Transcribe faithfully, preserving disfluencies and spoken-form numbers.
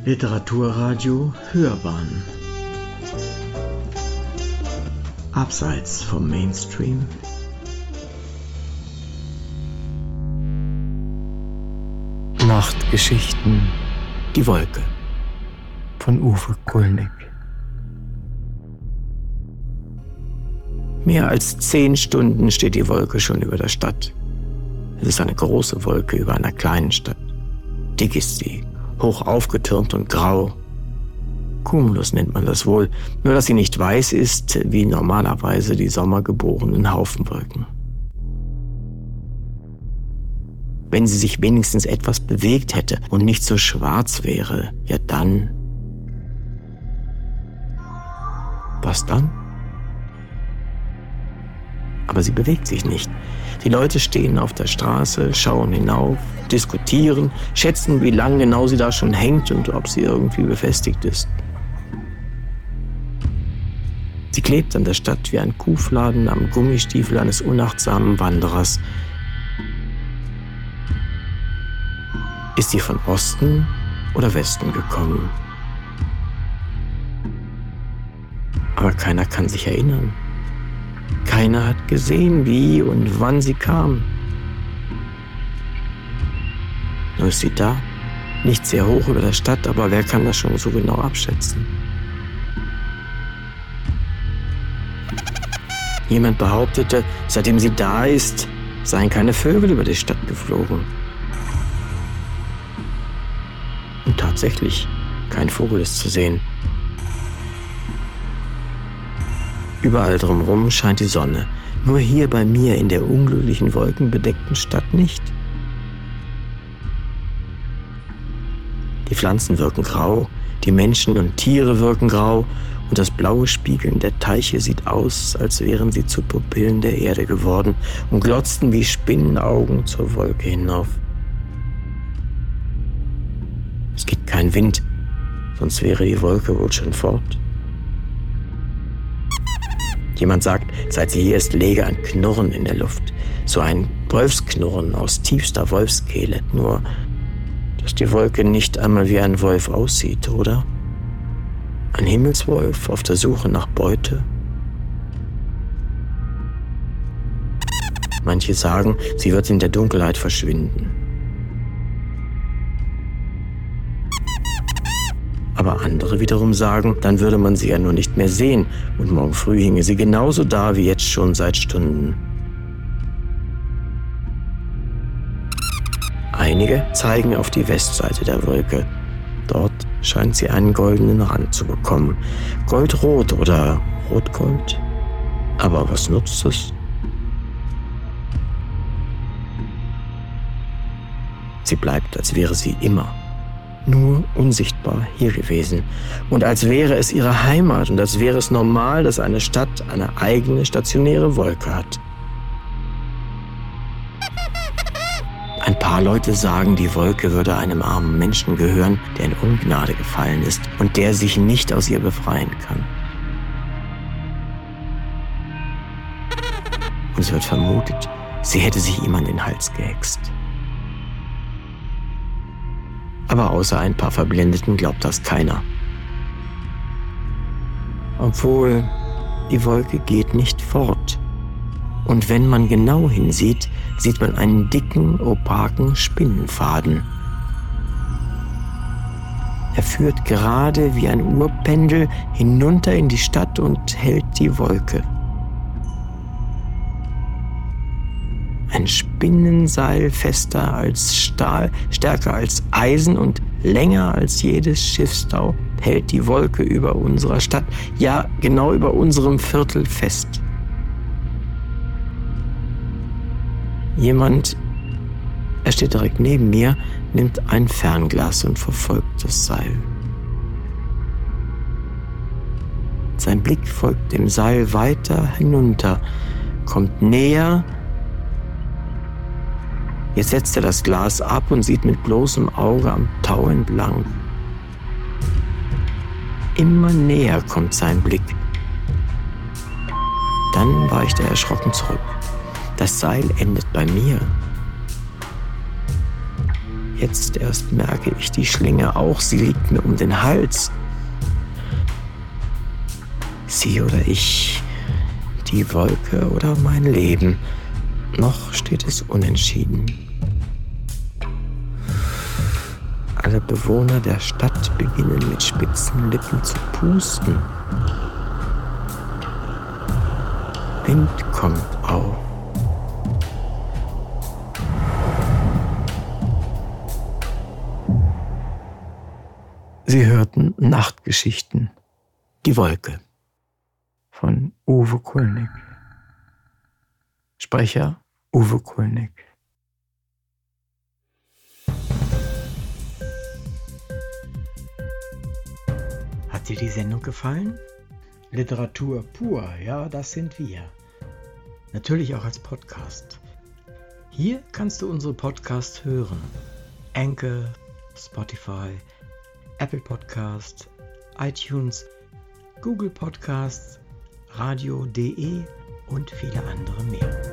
Literaturradio Hörbahn Abseits vom Mainstream. Nachtgeschichten, die Wolke von Uwe Kulnig. Mehr als zehn Stunden steht die Wolke schon über der Stadt. Es ist eine große Wolke über einer kleinen Stadt. Dick ist sie, hoch aufgetürmt und grau. Cumulus nennt man das wohl, nur dass sie nicht weiß ist, wie normalerweise die sommergeborenen Haufenwolken. Wenn sie sich wenigstens etwas bewegt hätte und nicht so schwarz wäre, ja dann... Was dann? Aber sie bewegt sich nicht. Die Leute stehen auf der Straße, schauen hinauf, diskutieren, schätzen, wie lang genau sie da schon hängt und ob sie irgendwie befestigt ist. Sie klebt an der Stadt wie ein Kuhfladen am Gummistiefel eines unachtsamen Wanderers. Ist sie von Osten oder Westen gekommen? Aber keiner kann sich erinnern. Keiner hat gesehen, wie und wann sie kam. Nur ist sie da, nicht sehr hoch über der Stadt, aber wer kann das schon so genau abschätzen? Jemand behauptete, seitdem sie da ist, seien keine Vögel über die Stadt geflogen. Und tatsächlich, kein Vogel ist zu sehen. Überall drumherum scheint die Sonne, nur hier bei mir in der unglücklichen wolkenbedeckten Stadt nicht. Die Pflanzen wirken grau, die Menschen und Tiere wirken grau und das blaue Spiegeln der Teiche sieht aus, als wären sie zu Pupillen der Erde geworden und glotzten wie Spinnenaugen zur Wolke hinauf. Es gibt keinen Wind, sonst wäre die Wolke wohl schon fort. Jemand sagt, seit sie hier ist, läge ein Knurren in der Luft. So ein Wolfsknurren aus tiefster Wolfskehle. Nur, dass die Wolke nicht einmal wie ein Wolf aussieht, oder? Ein Himmelswolf auf der Suche nach Beute? Manche sagen, sie wird in der Dunkelheit verschwinden. Aber andere wiederum sagen, dann würde man sie ja nur nicht mehr sehen und morgen früh hinge sie genauso da wie jetzt schon seit Stunden. Einige zeigen auf die Westseite der Wolke. Dort scheint sie einen goldenen Rand zu bekommen. Goldrot oder Rotgold? Aber was nutzt es? Sie bleibt, als wäre sie immer nur unsichtbar hier gewesen. Und als wäre es ihre Heimat und als wäre es normal, dass eine Stadt eine eigene stationäre Wolke hat. Ein paar Leute sagen, die Wolke würde einem armen Menschen gehören, der in Ungnade gefallen ist und der sich nicht aus ihr befreien kann. Und es wird vermutet, sie hätte sich ihm an den Hals gehext. Aber außer ein paar Verblendeten glaubt das keiner. Obwohl, die Wolke geht nicht fort. Und wenn man genau hinsieht, sieht man einen dicken, opaken Spinnenfaden. Er führt gerade wie ein Uhrpendel hinunter in die Stadt und hält die Wolke. Ein Spinnenseil fester als Stahl, stärker als Eisen und länger als jedes Schiffstau hält die Wolke über unserer Stadt, ja genau über unserem Viertel fest. Jemand, er steht direkt neben mir, nimmt ein Fernglas und verfolgt das Seil. Sein Blick folgt dem Seil weiter hinunter, kommt näher. Jetzt setzt er das Glas ab und sieht mit bloßem Auge am Tau entlang. Immer näher kommt sein Blick. Dann weicht er erschrocken zurück. Das Seil endet bei mir. Jetzt erst merke ich die Schlinge auch, sie liegt mir um den Hals. Sie oder ich, die Wolke oder mein Leben, noch steht es unentschieden. Alle Bewohner der Stadt beginnen mit spitzen Lippen zu pusten. Wind kommt auf. Sie hörten Nachtgeschichten, die Wolke von Uwe Kulnig. Sprecher Uwe Kulnig. Hat dir die Sendung gefallen? Literatur pur, ja, das sind wir. Natürlich auch als Podcast. Hier kannst du unsere Podcasts hören. Anchor, Spotify, Apple Podcast, iTunes, Google Podcasts, radio punkt de und viele andere mehr.